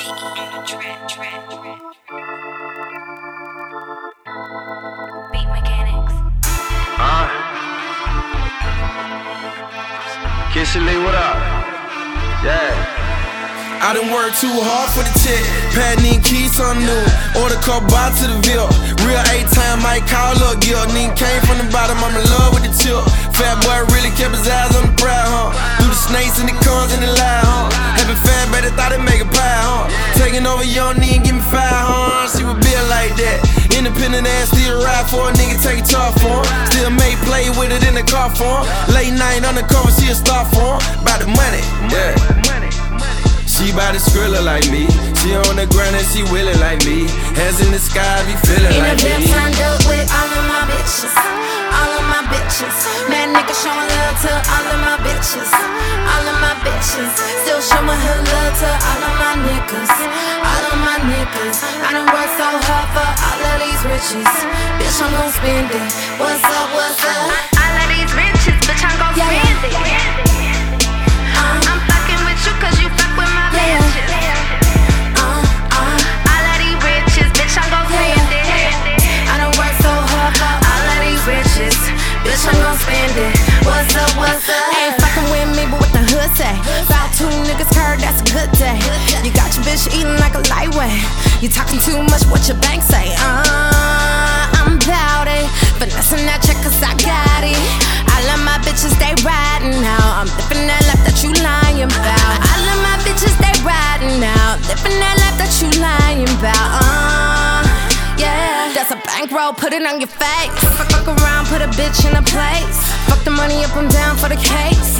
Beat Mechanics. Kissy Lee, what up? Yeah. I done worked too hard for the check. Patting keys, something new. Order car bar to the Ville. Real 8-time, might call up guilt. Nigga came from the bottom, I'm in love with the chip. Fat boy really kept his eyes on the prize, huh? Through the snakes and the cons and the lie, huh? Having fat, better thought it make a pie, huh? Taking over young nigga, give me 5, huh? She was built like that. Independent ass, still ride for a nigga, take a charge for him. Still make play with it in the car for him. Late night undercover, she a star for him. About the money, yeah. She bout to skrilla like me. She on the ground and she willing like me. Hands in the sky, be feeling like me. In the turned up with all of my bitches. All of my bitches. Mad nigga showing love to all of my bitches. All of my bitches. Still showing her love to all of my niggas. All of my niggas. I done worked so hard for all of these riches. Bitch, I'm gon' spend it. What's up, what's up? All of these riches, bitch, I'm gon' spend it. I'm fucking with you cause you fuck with my bitches. All of these riches, bitch, I'm gon' spend it. I done worked so hard for all of these riches. Bitch, I'm gon' spend it. What's up, what's up? Ain't fucking with me, but what the hood say? About 2 niggas curved, that's a good day. You got your bitch eating like a lightweight. You talking too much, what your bank say? I'm bout it. Finessing that check cause I got it. All of my bitches, they riding now. I'm living that life that you lying about. All of my bitches, they riding now. Living that life that you lying about. Yeah, that's a bankroll, put it on your face. Fuck around, put a bitch in a place. Fuck the money up, I'm down for the case.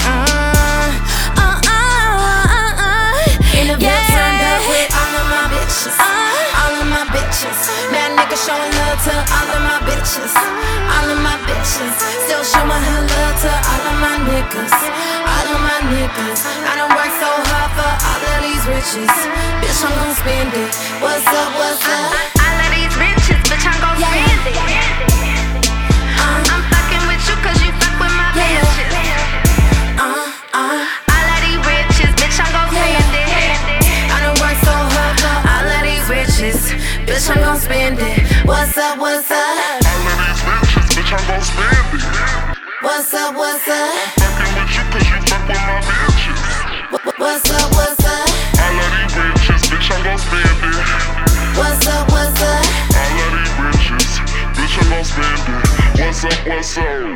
In the Ville turned up with all of my bitches. All of my bitches. Mad nigga showing love to all of my bitches. All of my bitches. Still showing her love to all of my niggas. All of my niggas. I done worked so hard for all of these riches. Bitch, I'm gon' spend it. What's up, what's up? All of these riches, bitch, I'm gon' spend it. I'm fucking with you cause you fuck with my bitches. All of these riches, bitch, I'm gon' spend it. I done worked so hard for all of these riches. Bitch, I'm gon' spend it. What's up, what's up? All of these riches, bitch, I'm gon' spend it. What's up, what's up? I'm fucking with you cause you fuck with my bitches. What's up, what's up? All of these riches, bitch, I'm gon' spend it. What's up, what's up? All of these riches, bitch, I'm gon' spend it. What's up, what's up?